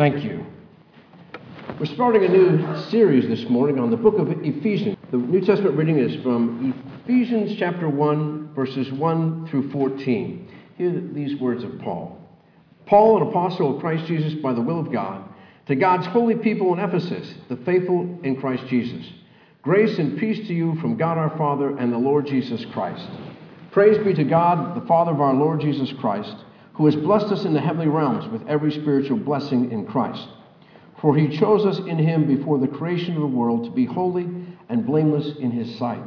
thank you. We're starting a new series this morning on the book of Ephesians. The New Testament reading is from Ephesians chapter 1, verses 1 through 14. Hear these words of Paul. Paul, an apostle of Christ Jesus by the will of God, to God's holy people in Ephesus, the faithful in Christ Jesus. Grace and peace to you from God our Father and the Lord Jesus Christ. Praise be to God, the Father of our Lord Jesus Christ, who has blessed us in the heavenly realms with every spiritual blessing in Christ. For he chose us in him before the creation of the world to be holy and blameless in his sight.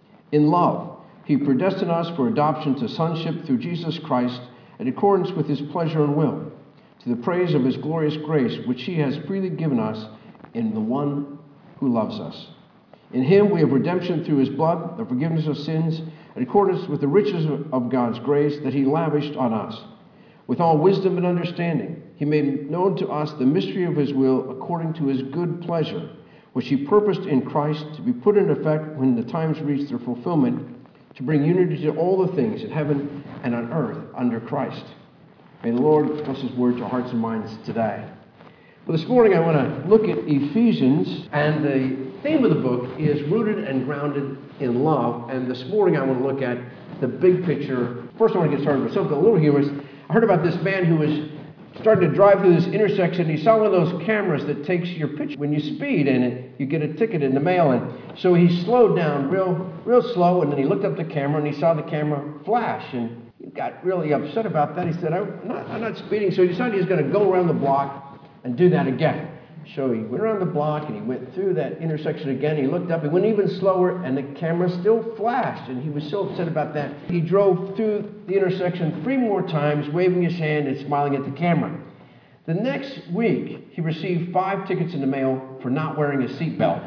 In love, he predestined us for adoption to sonship through Jesus Christ in accordance with his pleasure and will, to the praise of his glorious grace, which he has freely given us in the one who loves us. In him we have redemption through his blood, the forgiveness of sins, in accordance with the riches of God's grace that he lavished on us. With all wisdom and understanding, he made known to us the mystery of his will according to his good pleasure, which he purposed in Christ to be put in effect when the times reach their fulfillment, to bring unity to all the things in heaven and on earth under Christ. May the Lord bless his word to our hearts and minds today. Well, this morning I want to look at Ephesians, and the theme of the book is rooted and grounded in love. And this morning I want to look at the big picture. First I want to get started with something a little humorous. I heard about this man who was starting to drive through this intersection. He saw one of those cameras that takes your picture when you speed, and you get a ticket in the mail. And so he slowed down real slow, and then he looked up the camera and he saw the camera flash, and he got really upset about that. He said, I'm not speeding. So he decided he was going to go around the block and do that again. So he went around the block and he went through that intersection again. He looked up, he went even slower, and the camera still flashed, and he was so upset about that. He drove through the intersection 3 more times, waving his hand and smiling at the camera. The next week, he received 5 tickets in the mail for not wearing a seatbelt.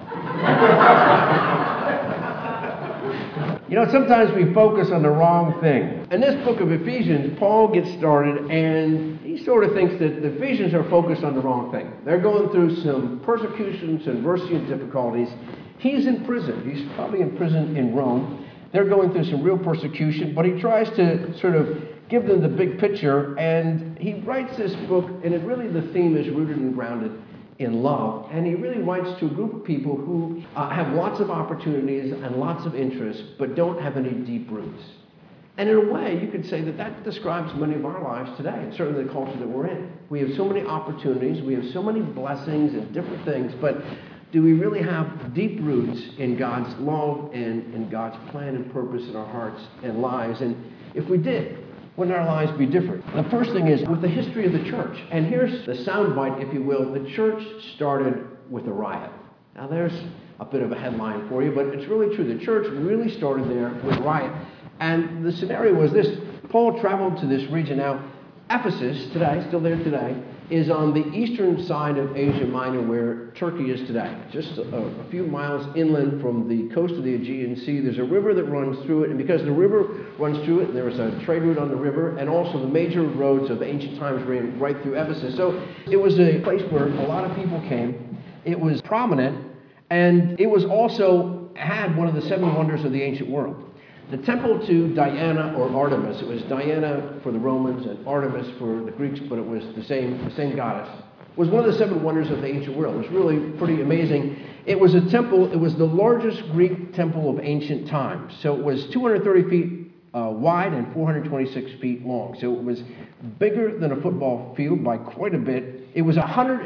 You know, sometimes we focus on the wrong thing. In this book of Ephesians, Paul gets started, and he sort of thinks that the Ephesians are focused on the wrong thing. They're going through some persecutions, adversity, and difficulties. He's in prison. He's probably in prison in Rome. They're going through some real persecution, but he tries to sort of give them the big picture, and he writes this book, and the theme is rooted and grounded in love. And he really writes to a group of people who have lots of opportunities and lots of interests, but don't have any deep roots. And in a way, you could say that describes many of our lives today, and certainly the culture that we're in. We have so many opportunities, we have so many blessings and different things, but do we really have deep roots in God's love and in God's plan and purpose in our hearts and lives? And if we did, wouldn't our lives be different? The first thing is with the history of the church. And here's the soundbite, if you will. The church started with a riot. Now there's a bit of a headline for you, but it's really true. The church really started there with a riot. And the scenario was this. Paul traveled to this region. Now, Ephesus, today, still there today, is on the eastern side of Asia Minor where Turkey is today. Just a few miles inland from the coast of the Aegean Sea. There's a river that runs through it, and because the river runs through it, there was a trade route on the river, and also the major roads of ancient times ran right through Ephesus. So it was a place where a lot of people came. It was prominent, and it was also had one of the 7 wonders of the ancient world. The temple to Diana or Artemis, it was Diana for the Romans and Artemis for the Greeks, but it was the same goddess, was one of the 7 wonders of the ancient world. It was really pretty amazing. It was a temple, it was the largest Greek temple of ancient times. So it was 230 feet wide and 426 feet long. So it was bigger than a football field by quite a bit. It was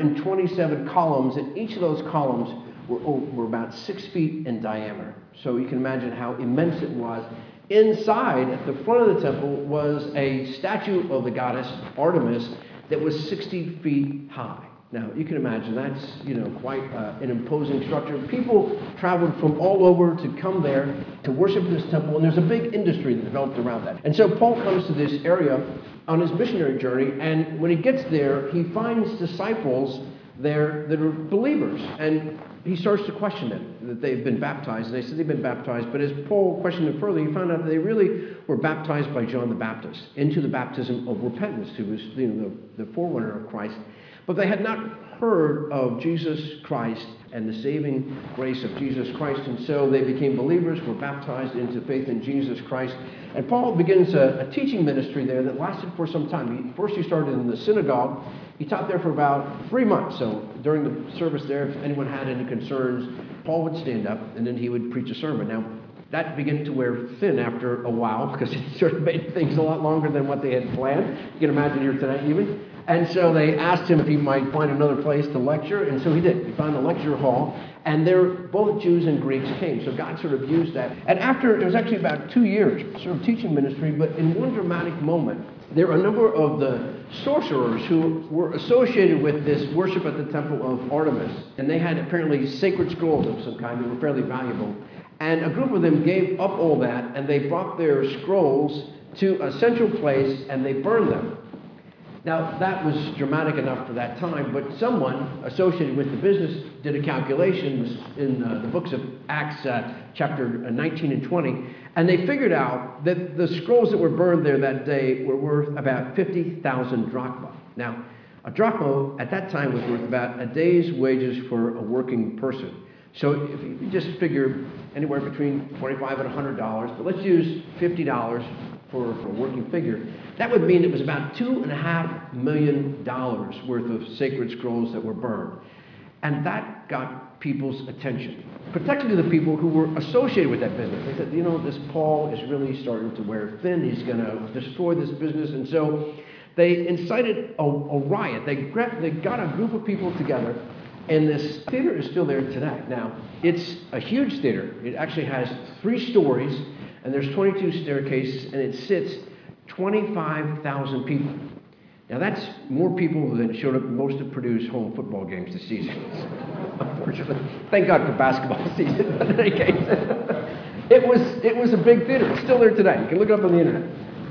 127 columns, and each of those columns were about 6 feet in diameter. So you can imagine how immense it was. Inside, at the front of the temple, was a statue of the goddess Artemis that was 60 feet high. Now, you can imagine that's, quite an imposing structure. People traveled from all over to come there to worship this temple, and there's a big industry that developed around that. And so Paul comes to this area on his missionary journey, and when he gets there, he finds disciples there that are believers, and he starts to question them, that they've been baptized. And they said they've been baptized, but as Paul questioned them further, he found out that they really were baptized by John the Baptist into the baptism of repentance, who was the forerunner of Christ. But they had not heard of Jesus Christ and the saving grace of Jesus Christ, and so they became believers, were baptized into faith in Jesus Christ. And Paul begins a teaching ministry there that lasted for some time. First he started in the synagogue. He taught there for about 3 months. So during the service there, if anyone had any concerns, Paul would stand up and then he would preach a sermon. Now, that began to wear thin after a while because it sort of made things a lot longer than what they had planned. You can imagine here tonight even. And so they asked him if he might find another place to lecture, and so he did. He found a lecture hall, and there both Jews and Greeks came. So God sort of used that. And after, it was actually about 2 years, sort of teaching ministry, but in one dramatic moment, there were a number of the sorcerers who were associated with this worship at the temple of Artemis. And they had apparently sacred scrolls of some kind that were fairly valuable. And a group of them gave up all that, and they brought their scrolls to a central place, and they burned them. Now, that was dramatic enough for that time, but someone associated with the business did a calculation in the books of Acts, chapter 19 and 20, and they figured out that the scrolls that were burned there that day were worth about 50,000 drachma. Now, a drachma at that time was worth about a day's wages for a working person. So if you just figure anywhere between $25 and $100, but let's use $50 for a working figure, that would mean it was about $2.5 million worth of sacred scrolls that were burned. And that got people's attention, particularly the people who were associated with that business. They said, you know, this Paul is really starting to wear thin. He's going to destroy this business. And so they incited a riot. They got a group of people together, and this theater is still there today. Now, it's a huge theater. It actually has 3 stories, and there's 22 staircases, and it sits 25,000 people. Now, that's more people than showed up at most of Purdue's home football games this season. Unfortunately. Thank God for basketball season, but in any case. It was a big theater. It's still there today. You can look it up on the internet.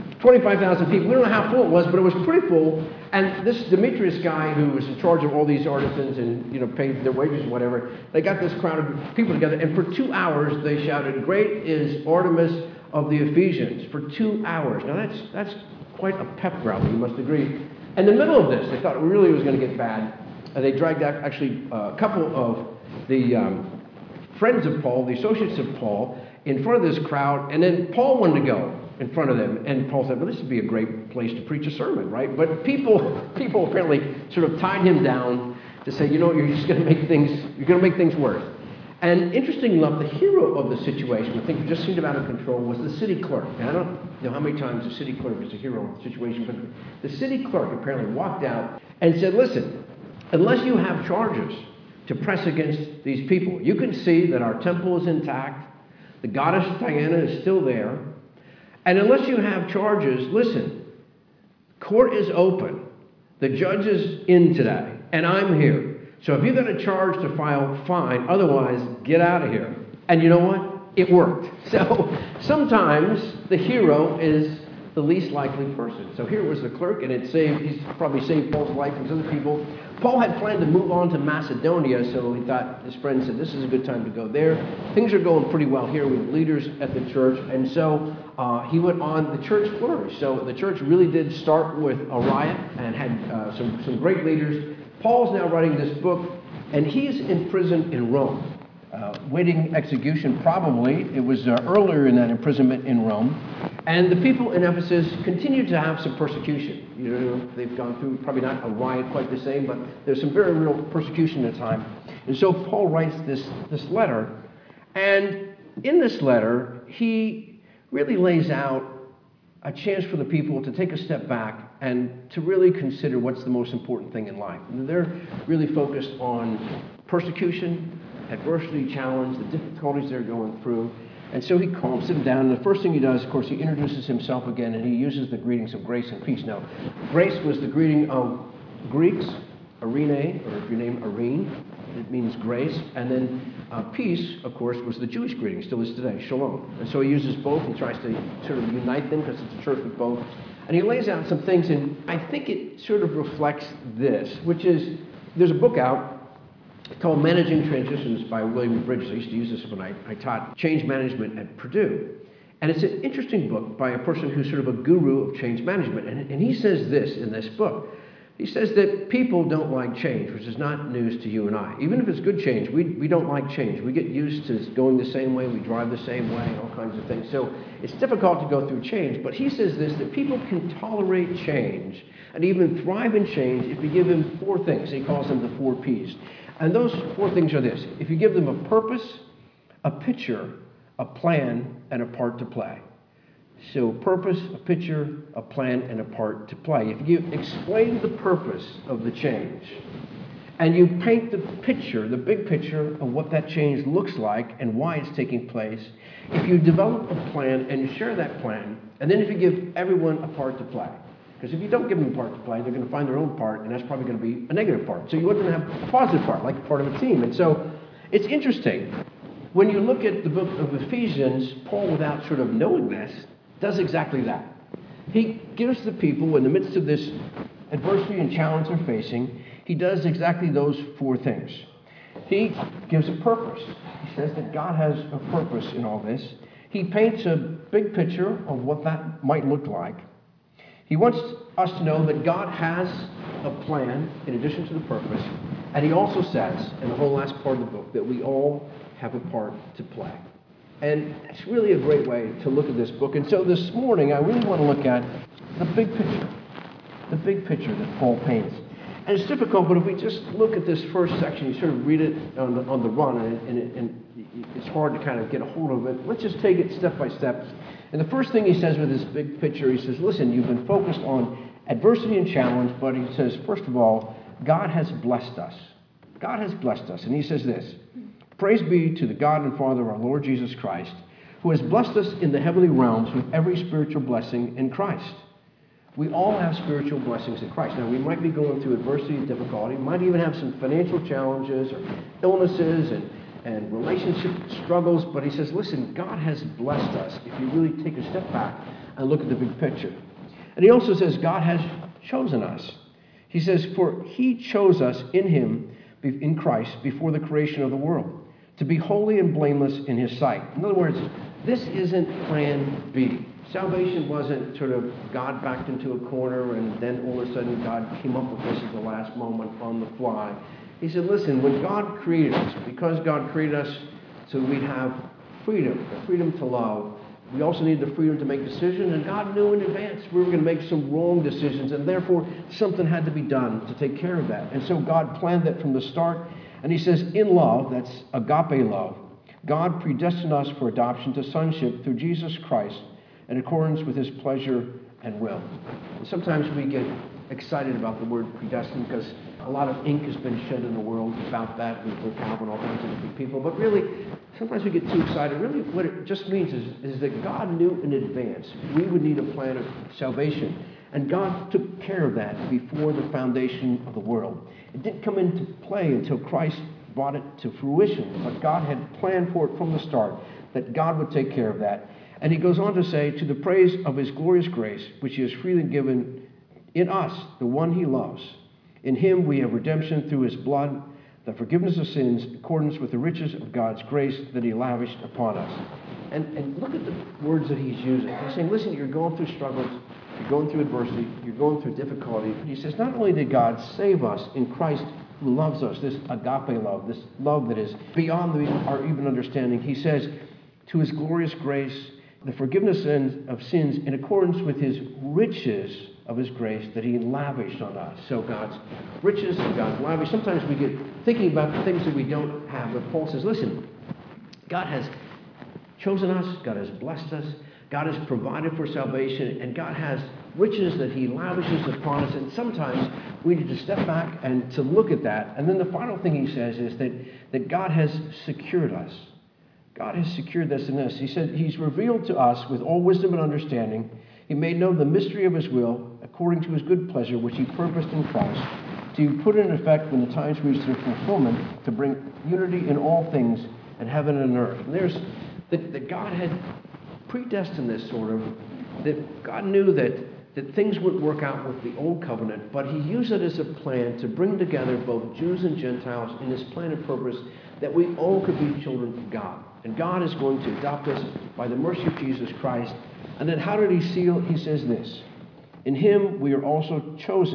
25,000 people. We don't know how full it was, but it was pretty full. And this Demetrius guy who was in charge of all these artisans and, you know, paid their wages and whatever, they got this crowd of people together, and for 2 hours they shouted, "Great is Artemis of the Ephesians," for 2 hours. Now that's quite a pep rally, you must agree. In the middle of this, they thought it really was going to get bad. They dragged out actually a couple of the friends of Paul, the associates of Paul, in front of this crowd, and then Paul wanted to go in front of them, and Paul said, well, this would be a great place to preach a sermon, right? But people apparently sort of tied him down to say, you know, you're going to make things worse. And interestingly enough, the hero of the situation, I think just seemed out of control, was the city clerk. And I don't know how many times the city clerk is a hero of the situation, but the city clerk apparently walked out and said, listen, unless you have charges to press against these people, you can see that our temple is intact, the goddess Diana is still there, and unless you have charges, listen, court is open, the judge is in today, and I'm here. So if you've got a charge to file, fine. Otherwise, get out of here. And you know what? It worked. So sometimes the hero is the least likely person. So here was the clerk, and he's probably saved Paul's life and other people. Paul had planned to move on to Macedonia, so he thought, his friend said, this is a good time to go there. Things are going pretty well here with leaders at the church. And so he went on, the church flourished. So the church really did start with a riot and had some great leaders. Paul's now writing this book, and he's in prison in Rome, waiting execution probably. It was earlier in that imprisonment in Rome. And the people in Ephesus continue to have some persecution. You know, they've gone through probably not a riot quite the same, but there's some very real persecution at the time. And so Paul writes this letter, and in this letter, he really lays out a chance for the people to take a step back and to really consider what's the most important thing in life. And they're really focused on persecution, adversity, challenge, the difficulties they're going through. And so he calms them down. And the first thing he does, of course, he introduces himself again, and he uses the greetings of grace and peace. Now, grace was the greeting of Greeks, Irene, or if your name Irene, it means grace. And then peace, of course, was the Jewish greeting, still is today, shalom. And so he uses both. He tries to sort of unite them because it's a church with both. And he lays out some things, and I think it sort of reflects this, which is, there's a book out called Managing Transitions by William Bridges. I used to use this when I taught change management at Purdue. And it's an interesting book by a person who's sort of a guru of change management. And he says this in this book, He says that people don't like change, which is not news to you and I. Even if it's good change, we don't like change. We get used to going the same way, we drive the same way, all kinds of things. So it's difficult to go through change. But he says this, that people can tolerate change and even thrive in change if you give them 4 things. He calls them the 4 Ps. And those 4 things are this. If you give them a purpose, a picture, a plan, and a part to play. So purpose, a picture, a plan, and a part to play. If you explain the purpose of the change, and you paint the picture, the big picture of what that change looks like and why it's taking place, if you develop a plan and you share that plan, and then if you give everyone a part to play, because if you don't give them a part to play, they're going to find their own part, and that's probably going to be a negative part. So you want them to have a positive part, like part of a team. And so it's interesting. When you look at the book of Ephesians, Paul, without sort of knowing this, does exactly that. He gives the people, in the midst of this adversity and challenge they're facing, he does exactly those 4 things. He gives a purpose. He says that God has a purpose in all this. He paints a big picture of what that might look like. He wants us to know that God has a plan in addition to the purpose. And he also says, in the whole last part of the book, that we all have a part to play. And it's really a great way to look at this book. And so this morning, I really want to look at the big picture that Paul paints. And it's difficult, but if we just look at this first section, you sort of read it on the run, and it's hard to kind of get a hold of it. Let's just take it step by step. And the first thing he says with this big picture, he says, listen, you've been focused on adversity and challenge, but he says, first of all, God has blessed us. God has blessed us. And he says this, praise be to the God and Father of our Lord Jesus Christ, who has blessed us in the heavenly realms with every spiritual blessing in Christ. We all have spiritual blessings in Christ. Now, we might be going through adversity and difficulty. We might even have some financial challenges or illnesses and relationship struggles. But he says, listen, God has blessed us if you really take a step back and look at the big picture. And he also says, God has chosen us. He says, for he chose us in him, in Christ, before the creation of the world, to be holy and blameless in his sight. In other words, this isn't plan B. Salvation wasn't sort of God backed into a corner and then all of a sudden God came up with this at the last moment on the fly. He said, listen, when God created us, because God created us so we'd have freedom, the freedom to love, we also need the freedom to make decisions, and God knew in advance we were going to make some wrong decisions, and therefore something had to be done to take care of that. And so God planned that from the start. And he says, in love, that's agape love, God predestined us for adoption to sonship through Jesus Christ in accordance with his pleasure and will. And sometimes we get excited about the word predestined because a lot of ink has been shed in the world about that with Calvin, all kinds of different people. But really, sometimes we get too excited. Really, what it just means is that God knew in advance we would need a plan of salvation. And God took care of that before the foundation of the world. It didn't come into play until Christ brought it to fruition. But God had planned for it from the start, that God would take care of that. And he goes on to say, to the praise of his glorious grace, which he has freely given in us, the one he loves. In him we have redemption through his blood, the forgiveness of sins, in accordance with the riches of God's grace that he lavished upon us. And look at the words that he's using. He's saying, listen, you're going through struggles, you're going through adversity, you're going through difficulty. He says, not only did God save us in Christ who loves us, this agape love, this love that is beyond our even understanding. He says, to his glorious grace, the forgiveness of sins in accordance with his riches of his grace that he lavished on us. So God's riches and God's lavish. Sometimes we get thinking about the things that we don't have. But Paul says, listen, God has chosen us. God has blessed us. God has provided for salvation. And God has riches that he lavishes upon us. And sometimes we need to step back and to look at that. And then the final thing he says is that God has secured us. God has secured this in us. He said he's revealed to us with all wisdom and understanding. He made known the mystery of his will according to his good pleasure, which he purposed in Christ, to put it in effect when the times reach their fulfillment, to bring unity in all things in heaven and earth. And there's that God had predestined this sort of, that God knew that things wouldn't work out with the old covenant, but he used it as a plan to bring together both Jews and Gentiles in his plan and purpose that we all could be children of God. And God is going to adopt us by the mercy of Jesus Christ. And then how did he seal? He says this, in him we are also chosen,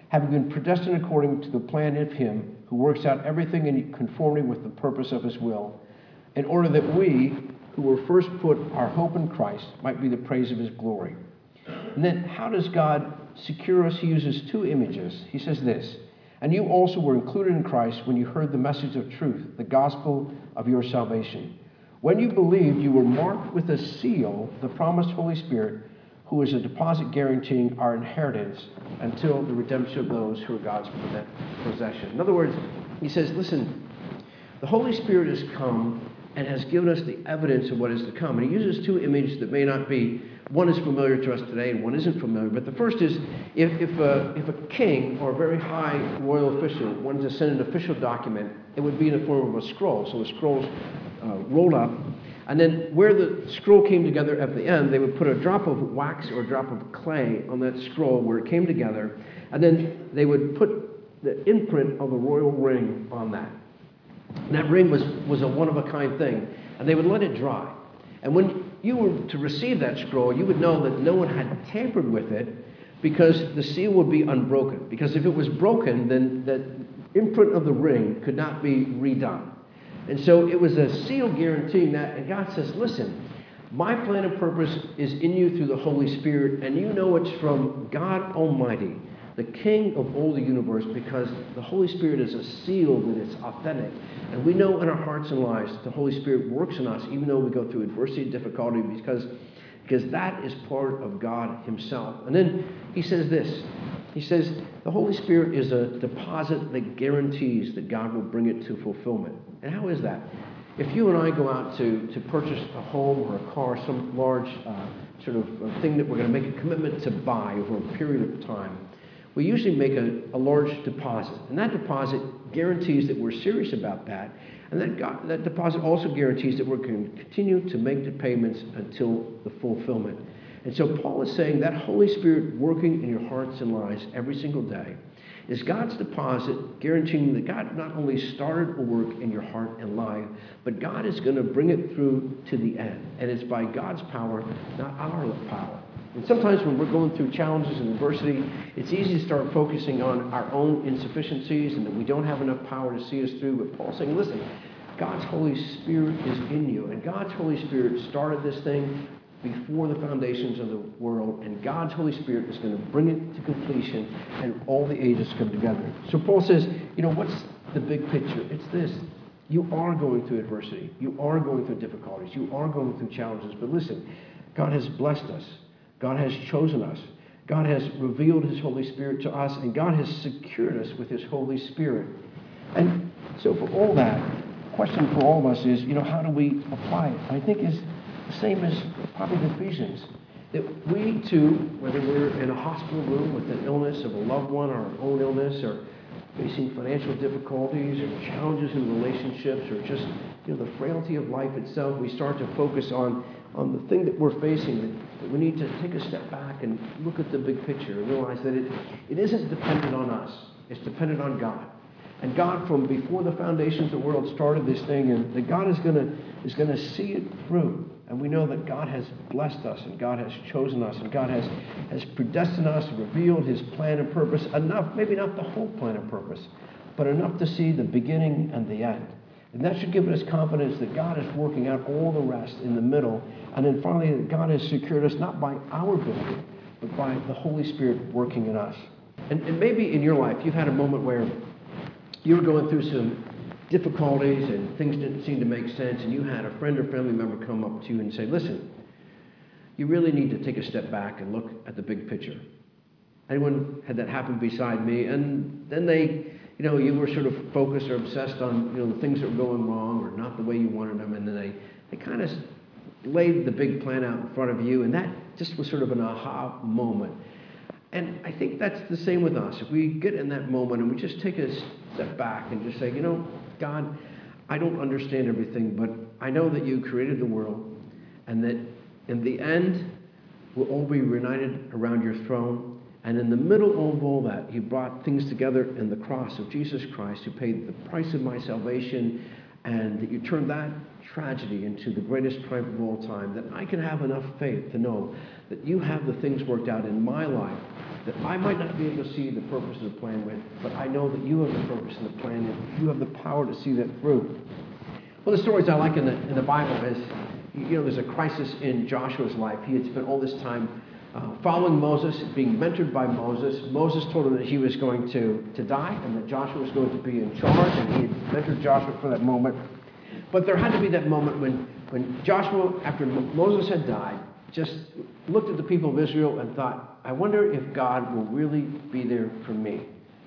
having been predestined according to the plan of him who works out everything in conformity with the purpose of his will, in order that we, who were first put our hope in Christ, might be the praise of his glory. And then how does God secure us? He uses two images. He says this, and you also were included in Christ when you heard the message of truth, the gospel of your salvation. When you believed, you were marked with a seal, the promised Holy Spirit, who is a deposit guaranteeing our inheritance until the redemption of those who are God's possession. In other words, he says, listen, the Holy Spirit has come and has given us the evidence of what is to come. And he uses two images that may not be, one is familiar to us today and one isn't familiar. But the first is, if a king or a very high royal official wanted to send an official document, it would be in the form of a scroll. So the scroll's rolled up. And then where the scroll came together at the end, they would put a drop of wax or a drop of clay on that scroll where it came together. And then they would put the imprint of the royal ring on that. And that ring was a one-of-a-kind thing. And they would let it dry. And when you were to receive that scroll, you would know that no one had tampered with it because the seal would be unbroken. Because if it was broken, then that imprint of the ring could not be redone. And so it was a seal guaranteeing that. And God says, listen, my plan and purpose is in you through the Holy Spirit, and you know it's from God Almighty, the King of all the universe, because the Holy Spirit is a seal that is authentic. And we know in our hearts and lives that the Holy Spirit works in us, even though we go through adversity and difficulty, because that is part of God himself. And then he says this. He says, the Holy Spirit is a deposit that guarantees that God will bring it to fulfillment. And how is that? If you and I go out to purchase a home or a car, some large sort of thing that we're going to make a commitment to buy over a period of time, we usually make a large deposit. And that deposit guarantees that we're serious about that. And that deposit also guarantees that we're going to continue to make the payments until the fulfillment. And so Paul is saying that Holy Spirit working in your hearts and lives every single day is God's deposit guaranteeing that God not only started a work in your heart and life, but God is going to bring it through to the end. And it's by God's power, not our power. And sometimes when we're going through challenges and adversity, it's easy to start focusing on our own insufficiencies and that we don't have enough power to see us through. But Paul's saying, listen, God's Holy Spirit is in you. And God's Holy Spirit started this thing before the foundations of the world, and God's Holy Spirit is going to bring it to completion, and all the ages come together. So Paul says, what's the big picture? It's this. You are going through adversity. You are going through difficulties. You are going through challenges. But listen, God has blessed us. God has chosen us. God has revealed his Holy Spirit to us, and God has secured us with his Holy Spirit. And so for all that, the question for all of us is, how do we apply it? I think is the same as probably the Ephesians. That we too, whether we're in a hospital room with an illness of a loved one or our own illness, or facing financial difficulties or challenges in relationships, or just the frailty of life itself, we start to focus on the thing that we're facing, that we need to take a step back and look at the big picture and realize that it isn't dependent on us. It's dependent on God. And God, from before the foundations of the world, started this thing, and that God is going to see it through. And we know that God has blessed us, and God has chosen us, and God has predestined us, and revealed his plan and purpose enough, maybe not the whole plan and purpose, but enough to see the beginning and the end. And that should give us confidence that God is working out all the rest in the middle. And then finally, that God has secured us not by our ability, but by the Holy Spirit working in us. And maybe in your life, you've had a moment where you were going through some difficulties and things didn't seem to make sense, and you had a friend or family member come up to you and say, listen, you really need to take a step back and look at the big picture. Anyone had that happen beside me? And then they, you were sort of focused or obsessed on, the things that were going wrong or not the way you wanted them, and then they kind of laid the big plan out in front of you, and that just was sort of an aha moment. And I think that's the same with us. If we get in that moment and we just take a step back and just say, God, I don't understand everything, but I know that you created the world, and that in the end, we'll all be reunited around your throne. And in the middle of all that, you brought things together in the cross of Jesus Christ, who paid the price of my salvation, and that you turned that tragedy into the greatest triumph of all time, that I can have enough faith to know that you have the things worked out in my life that I might not be able to see the purpose of the plan with, but I know that you have the purpose of the plan and you have the power to see that through. One of the stories I like in the Bible is, there's a crisis in Joshua's life. He had spent all this time following Moses, being mentored by Moses. Moses told him that he was going to die and that Joshua was going to be in charge, and he had mentored Joshua for that moment. But there had to be that moment when Joshua, after Moses had died, just looked at the people of Israel and thought, I wonder if God will really be there for me.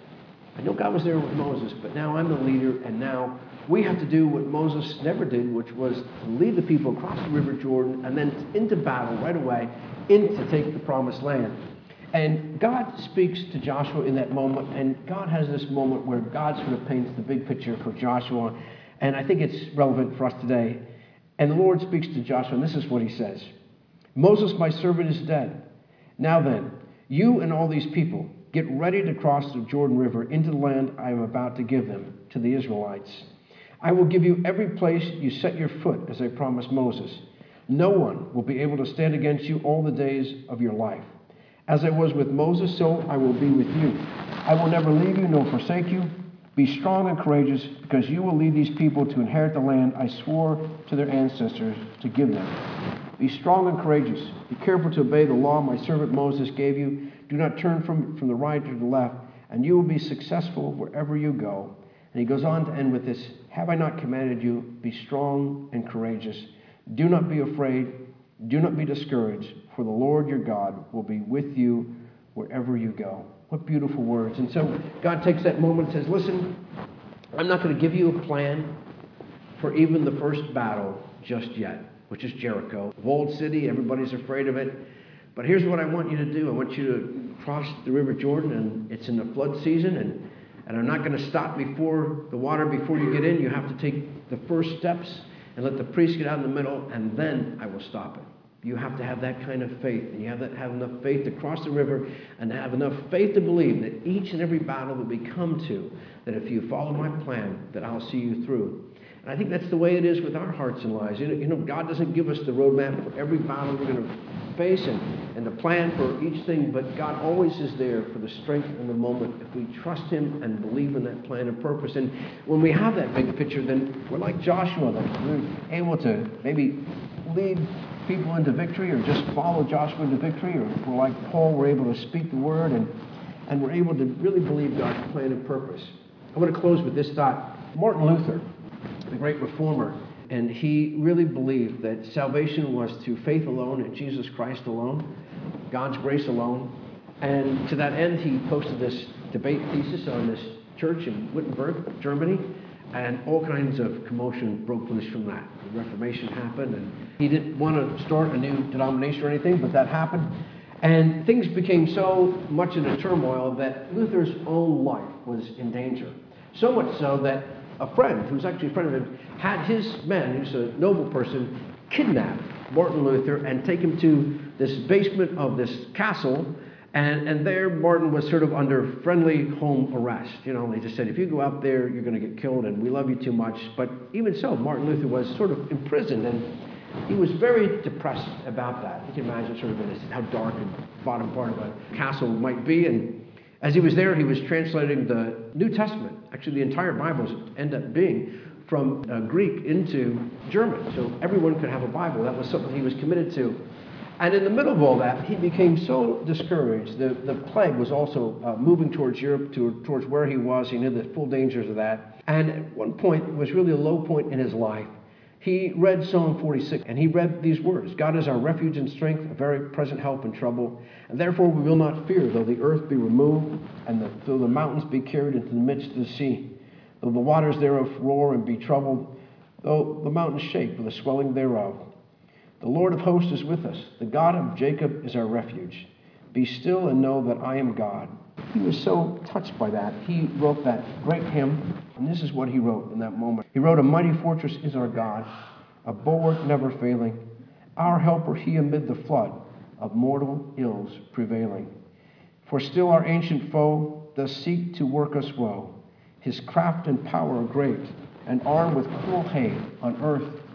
I know God was there with Moses, but now I'm the leader, and now we have to do what Moses never did, which was to lead the people across the River Jordan and then into battle right away, to take the promised land. And God speaks to Joshua in that moment, and God has this moment where God sort of paints the big picture for Joshua, and I think it's relevant for us today. And the Lord speaks to Joshua, and this is what he says. Moses, my servant, is dead. Now then, you and all these people, get ready to cross the Jordan River into the land I am about to give them, to the Israelites. I will give you every place you set your foot, as I promised Moses. No one will be able to stand against you all the days of your life. As I was with Moses, so I will be with you. I will never leave you nor forsake you. Be strong and courageous, because you will lead these people to inherit the land I swore to their ancestors to give them. Be strong and courageous. Be careful to obey the law my servant Moses gave you. Do not turn from the right to the left, and you will be successful wherever you go. And he goes on to end with this, have I not commanded you, be strong and courageous. Do not be afraid. Do not be discouraged, for the Lord your God will be with you wherever you go. What beautiful words. And so God takes that moment and says, listen, I'm not going to give you a plan for even the first battle just yet, which is Jericho. Walled city, everybody's afraid of it. But here's what I want you to do. I want you to cross the River Jordan, and it's in the flood season, and I'm not going to stop before the water before you get in. You have to take the first steps and let the priest get out in the middle, and then I will stop it. You have to have that kind of faith, and you have to have enough faith to cross the river and have enough faith to believe that each and every battle that we come to, that if you follow my plan, that I'll see you through. And I think that's the way it is with our hearts and lives. God doesn't give us the roadmap for every battle we're going to face and the plan for each thing, but God always is there for the strength in the moment if we trust him and believe in that plan and purpose. And when we have that big picture, then we're like Joshua, that we're able to maybe lead people into victory or just follow Joshua into victory, or we're like Paul, we're able to speak the word and we're able to really believe God's plan and purpose. I want to close with this thought. Martin Luther, the great reformer, and he really believed that salvation was through faith alone in Jesus Christ alone, God's grace alone. And to that end, he posted this debate thesis on this church in Wittenberg, Germany, and all kinds of commotion broke loose from that. The Reformation happened, and he didn't want to start a new denomination or anything, but that happened. And things became so much in a turmoil that Luther's own life was in danger. So much so that a friend, who's actually a friend of him, had his men, who's a noble person, kidnap Martin Luther and take him to this basement of this castle. And there, Martin was sort of under friendly home arrest. They just said, if you go out there, you're going to get killed, and we love you too much. But even so, Martin Luther was sort of imprisoned, and he was very depressed about that. You can imagine sort of how dark and bottom part of a castle might be. And as he was there, he was translating the New Testament. Actually, the entire Bible ended up being from Greek into German, so everyone could have a Bible. That was something he was committed to. And in the middle of all that, he became so discouraged. The plague was also moving towards Europe, towards where he was. He knew the full dangers of that. And at one point, it was really a low point in his life. He read Psalm 46, and he read these words, God is our refuge and strength, a very present help in trouble. And therefore we will not fear, though the earth be removed, and though the mountains be carried into the midst of the sea, though the waters thereof roar and be troubled, though the mountains shake with the swelling thereof. The Lord of hosts is with us. The God of Jacob is our refuge. Be still and know that I am God. He was so touched by that. He wrote that great hymn, and this is what he wrote in that moment. He wrote, a mighty fortress is our God, a bulwark never failing, our helper he amid the flood of mortal ills prevailing. For still our ancient foe does seek to work us woe. His craft and power are great, and armed with cruel hate on earth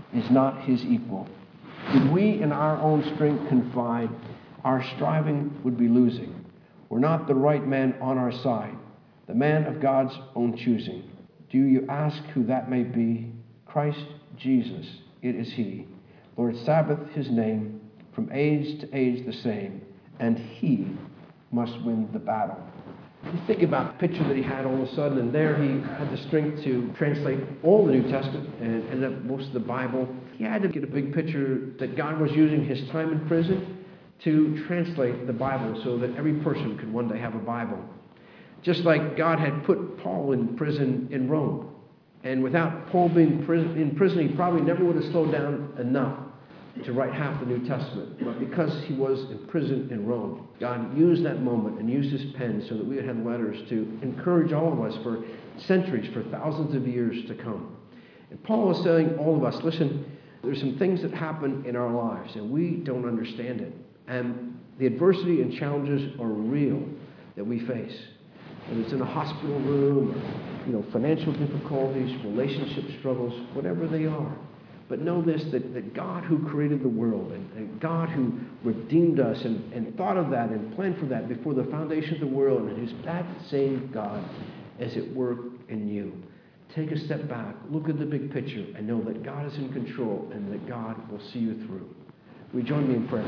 is not his equal. Did we in our own strength confide, our striving would be losing. We're not the right man on our side, the man of God's own choosing. Do you ask who that may be? Christ Jesus, it is he. Lord Sabbath, his name, from age to age the same, and he must win the battle. You think about the picture that he had all of a sudden, and there he had the strength to translate all the New Testament and ended up most of the Bible. He had to get a big picture that God was using his time in prison to translate the Bible so that every person could one day have a Bible. Just like God had put Paul in prison in Rome. And without Paul being in prison, he probably never would have slowed down enough to write half the New Testament. But because he was in prison in Rome, God used that moment and used his pen so that we would have letters to encourage all of us for centuries, for thousands of years to come. And Paul is telling all of us, listen, there's some things that happen in our lives and we don't understand it. And the adversity and challenges are real that we face. Whether it's in a hospital room or, financial difficulties, relationship struggles, whatever they are. But know this, that God who created the world and God who redeemed us and thought of that and planned for that before the foundation of the world, and who's that same God as at work in you. Take a step back, look at the big picture, and know that God is in control and that God will see you through. Will you join me in prayer?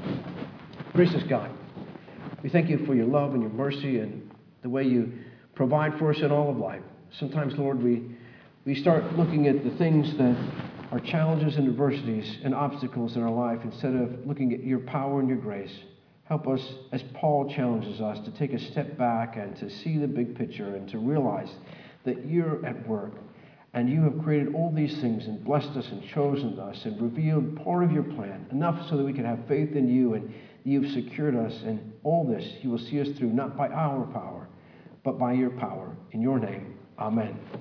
Gracious God, we thank you for your love and your mercy and the way you provide for us in all of life. Sometimes, Lord, we start looking at the things that are challenges and adversities and obstacles in our life instead of looking at your power and your grace. Help us, as Paul challenges us, to take a step back and to see the big picture and to realize that you're at work and you have created all these things and blessed us and chosen us and revealed part of your plan, enough so that we can have faith in you and you've secured us. And all this you will see us through, not by our power, but by your power. In your name, amen.